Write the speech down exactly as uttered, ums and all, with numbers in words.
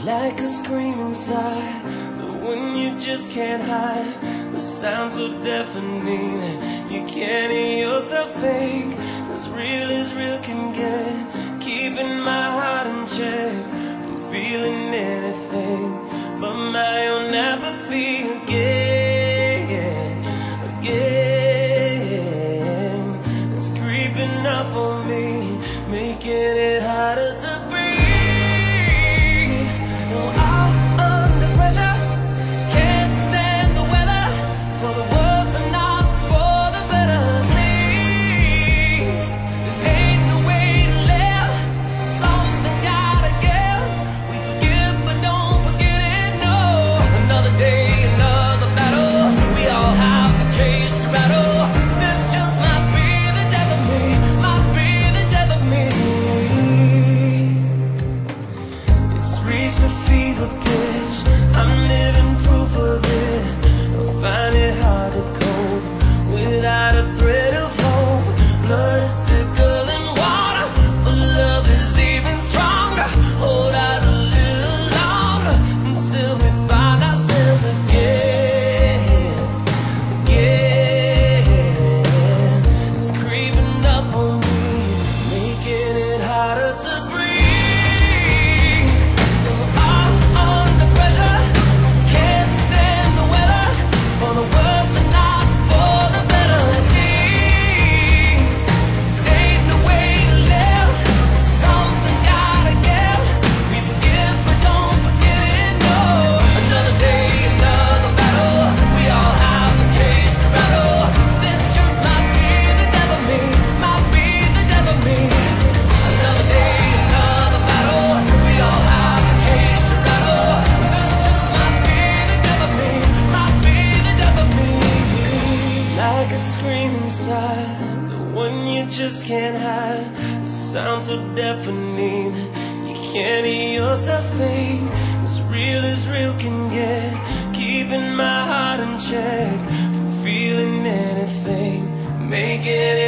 like a scream inside, the one you just can't hide. The sound so deafening that you can't hear yourself think. As real as real can get, keeping my heart in check from feeling anything but my own apathy again, again. It's creeping up on me, making it harder to breathe. No, I'm under pressure, can't stand the weather, for the worse and not for the better. Please, this ain't the way to live. Something's gotta give. We forgive but don't forget it, no. Another day, another battle, we all have a case to battle. This just might be the death of me, might be the death of me. It's reached a fever pitch, I'm living proof of it. I find it hard to cope without a thread of hope. Blood is thicker than water, but love is even stronger. Hold out a little longer until we find ourselves again, again. It's creeping up on me, making it harder to breathe. I'm under pressure, can't stand the weather, for the worse and not for the better. Please, this ain't the way to live. Something's gotta give. We forgive but don't forget it, no. Another day, another battle, we all have a case to battle. This just might be the death of me, might be the death of me. Another day, another battle, we all have a case to battle. This just might be the death of me, might be the death of me. Like a scream inside, the one you just can't hide. The sound so deafening, you can't hear yourself think. As real as real can get, keeping my heart in check from feeling anything, making it